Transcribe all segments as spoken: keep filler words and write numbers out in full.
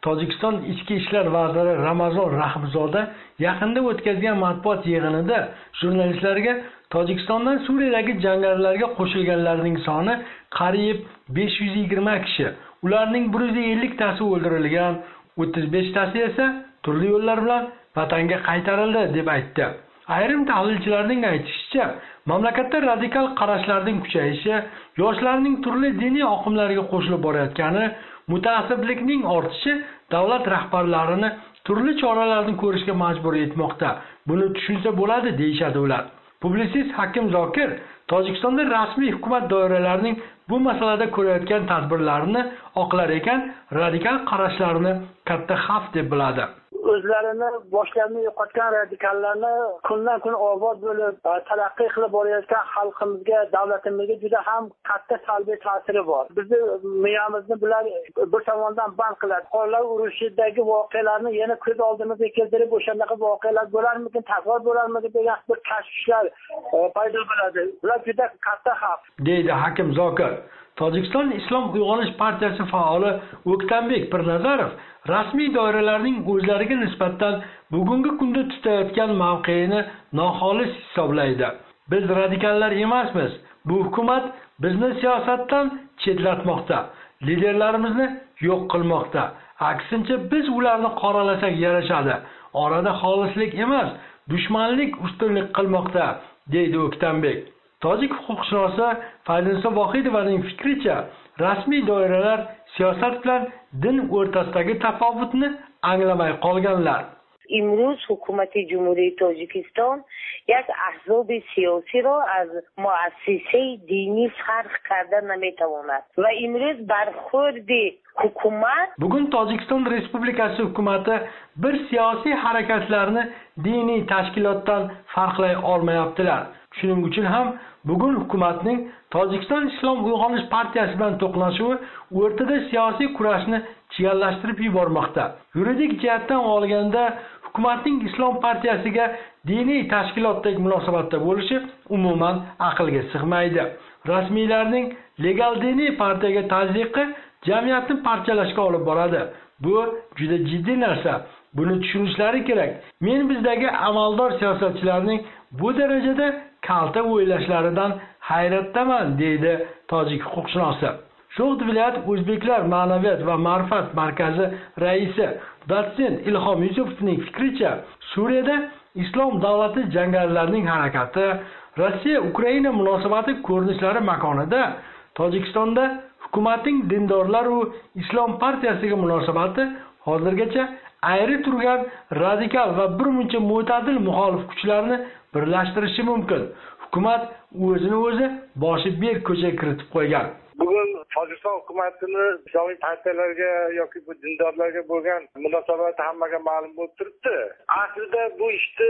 Tojikiston Ichki ishlar vaziri Ramazon Rahimzoda yaqinda o'tkazgan matbuot yig'inida jurnalistlarga Tojikistondan Suriyadagi jangarilarga qo'shilganlarning soni qariyb besh yuz yigirma kishi, ularning bir yuz ellik tasi o'ldirilgan, o'ttiz besh tasi esa turli yo'llar bilan vatanga qaytarildi deb aytdi. Ayrim tahlilchilarning aytishicha, mamlakatda radikal qarashlarning kuchayishi, yoshlarning turli diniy oqimlarga qo'shilib borayotgani, mutaassiblikning ortishi davlat rahbarlarini turli choralarni ko'rishga majbur etmoqda. Buni tushunsa bo'ladi deyshadi ular. Publisist Hakim Zokir Tojikistonda rasmiy hukumat doiralarining bu masalada ko'rayotgan tadbirlarini oqlar ekan, radikal qarashlarni katta xavf deb biladi. O'zlarini boshlarini yo'qotgan radikallarni kundan kun obod bo'lib taraqqiy qilib borayotgan xalqimizga, davlatimizga juda ham katta salbiy ta'siri bor. Bizni miyamizni bular bir tomondan band qiladi. Qonlar urushidagi voqealarni yana ko'z oldimizga keltirib, o'shanaqa voqealar bo'larmikin, takror bo'larmikin degan bir tashvishlar paydo bo'ladi. Bular juda katta xavf, deydi Hakim Zokir. Tojikiston Islom Uyg'onish partiyasi faoli O'ktanbek Pirnazarov rasmiy doiralarning o'zlariga nisbatan bugungi kunda tutayotgan mavqeini noxolis hisoblaydi. Biz radikallar emasmiz. Bu hukumat bizni siyosatdan chetlatmoqda, liderlarimizni yo'q qilmoqda. Aksincha biz ularni qoralasak yarashadi. Orada xolislik emas, dushmanlik ustunlik qilmoqda, deydi O'ktanbek. Tojik huquqshunosi Fayzullo Vohidovaning fikricha, rasmiy doiralar siyosat bilan din o'rtasidagi tafovutni anglamay qolganlar. امروز حکومت جمهوری تاجیکستان یک احزاب سیاسی را از مؤسسه دینی فرق کرده نمیتواند و امروز برخورد hukumat bugun Tojikiston Respublikasi hukumati bir siyosiy harakatlarni diniy tashkilotdan farqlay olmayaptilar. Shuning uchun ham bugun hukumatning Tojikiston Islom Uyg'onish partiyasi bilan to'qnashuvi o'rtada siyosiy kurashni chigallashtirib yubormoqda. Yuridik jihatdan olganda hukumatning Islom partiyasiga diniy tashkilotdagi munosabatda bo'lishi umuman aqlga sig'maydi. Rasmiylarning legal diniy partiyaga tazyiqi jamiyatni parchalashga olib boradi. Bu juda jiddiy narsa. Buni tushunishlari kerak. Men bizdagi amaldor siyosatchilarning bu darajada kalta o'ylashlaridan hayratdaman, deydi tojik huquqshunosi. Sho'x viloyat O'zbeklar ma'naviyat va ma'rifat markazi raisi Dotsent Ilhom Yusupovning fikricha, Suriyada Islom davlati jangarilarining harakati, Rossiya Ukraina munosabati ko'rinishlari makonida Tojikistonda hukumatning dindorlar va Islom partiyasiga munosabati hozirgacha ayri turgan radikal va bir muncha mo'tadil muxolif kuchlarni birlashtirishi mumkin. Hukumat o'zini o'zi boshi ber ko'chaga kiritib qo'ygan. Bugun Tojikiston hukumatini islomiy partiyalarga yoki bu dindorlarga bo'lgan munosabati hammaga ma'lum bo'lib turibdi. Aslida bu ishni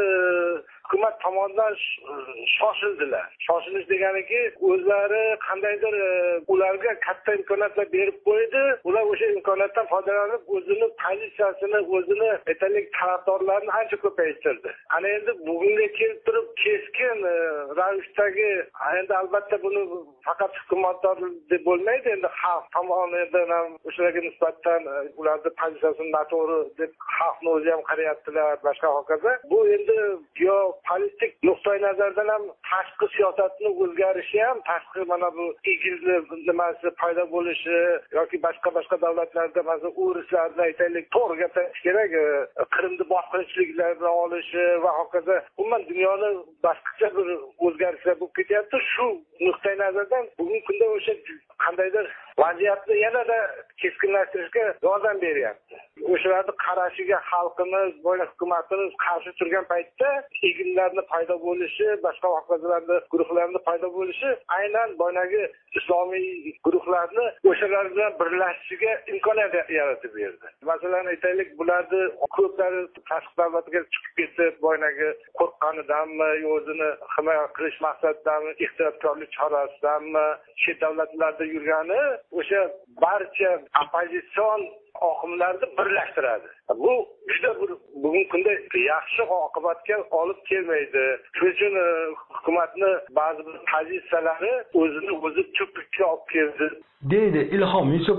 hukumat tomonidan shoshildilar. Shoshilish deganiki, o'zlari qandaydir ularga katta imkoniyatlar berib qo'ydi. Ular o'sha imkoniyatdan foydalanib, o'zini pozitsiyasini, o'zini aytaylik tarafdorlarini ancha ko'paytirdi. Ana endi bugunga kelib turib keskin ravishdagi, endi albatta buni faqat hukumatlar deb bo'lmaydi, endi xalq tomonidan ham o'shalarga nisbatan ularning pozitsiyasini noto'g'ri deb xalqni o'zi ham qarayaptilar, boshqa hokazo. Bu endi yo politik nuqtai nazardan ham tashqi siyosatning o'zgarishi ham, tashqi mana bu igizli nimasi paydo bo'lishi yoki boshqa boshqa davlatlarda masalan o'rislarni aytaylik to'g'ri gapirish kerak, Qrimni boshqachiliklarni olishi va hokazo. Umuman dunyoni boshqacha bir o'zgarishlar bo'lib ketyapti. Shu nuqtai nazardan bugungi kunda o'sha qandaydir vaziyatni yanada keskinlashtirishga yordam beryapti. O'shalarni qarashiga xalqimiz, boyla hukumatimiz qarshi turgan paytda eginlarni paydo bo'lishi, boshqa hokazolarni guruhlarni paydo bo'lishi aynan boyagi islomiy guruhlarni o'shalar bilan birlashishiga imkoniyat yaratib berdi. Masalan, aytaylik, bularni ko'plari tashqi davlatga chiqib ketib, boyagi qo'rqqanidanmi, o'zini himoya qilish maqsadidanmi, ehtiyotkorlik chorasidanmi, chet davlatlarda yurgani o'sha barcha oppozitsion oqimlarni birlashtiradi. Bu juda bir bugungi kunda yaxshi oqibatga olib kelmaydi. Shuning uchun hukumatni ba'zi bir pozitsiyalari o'zini o'zi cho'klikka olib keldi, deydi Ilhom Yusupov.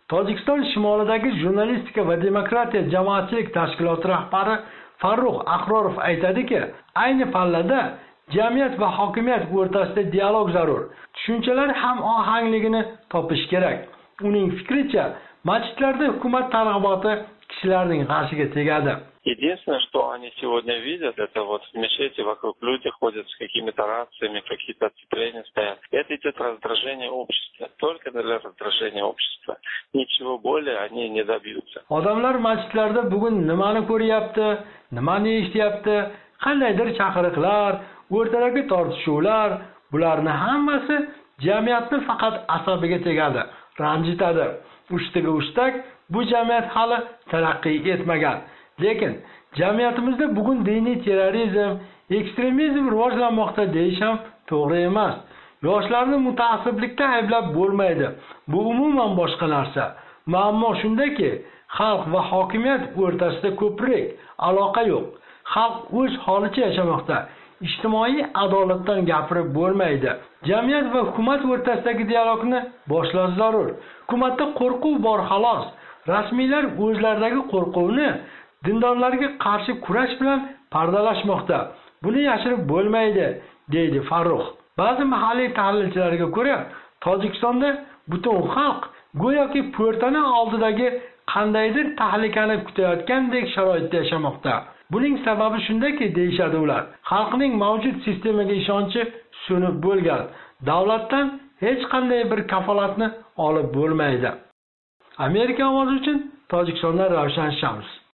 Tojikiston shimolidagi jurnalistika va demokratiya jamoatchilik tashkiloti rahbari Farruh Ahrorov aytadiki, ayni pallada jamiyat va hokimiyat o'rtasida dialog zarur. Tushunchalar ham ohangligini topish kerak. Uning fikricha, masjidlarda hukumat targ'iboti kishilarning g'ashiga tegadi. Единственное, что они сегодня видят, это вот в мечети вокруг люди ходят с какими-то рациями, какие-то оцепления стоят. Это идет раздражение общества, только для раздражения общества. Ничего более они не добьются. Odamlar masjidlarda bugun nimani ko'ryapti, nimani eshityapti, qandaydir chaqiriqlar, o'rtadagi tortishuvlar, bularni hammasi jamiyatni faqat asabiga tegadi, ranjitadi. Ustiga ustak bu jamiyat hali taraqqiy etmagan. Lekin jamiyatimizda bugun diniy terrorizm, ekstremizm rivojlanmoqda deyish ham to'g'ri emas. Yoshlarni mutaassiblikda ayblab bo'lmaydi. Bu umuman boshqa narsa. Muammo shundaki, xalq va hokimiyat o'rtasida ko'prik aloqa yo'q. Xalq o'z holicha yashamoqda. Ijtimoiy adolatdan gapirib bo'lmaydi. Jamiyat va hukumat o'rtasidagi dialogni boshlash zarur. Hukumatda qo'rquv bor xolos. Rasmiylar o'zlaridagi qo'rquvni dindorlarga qarshi kurash bilan pardalashmoqda. Buni yashirib bo'lmaydi, deydi Farruh. Ba'zi mahalliy tahlilchilarga ko'ra, Tojikistonda butun xalq go'yoki po'rtana oldidagi qandaydir tahlikani kutayotgandek sharoitda yashamoqda. Buning sababi shundaki, deyishadi ular, xalqning mavjud sistemaga ishonchi so'nib bo'lgan. Davlatdan hech qanday bir kafolatni olib bo'lmaydi. Amerika ovozi uchun Tojikistondan Ravshan Shams.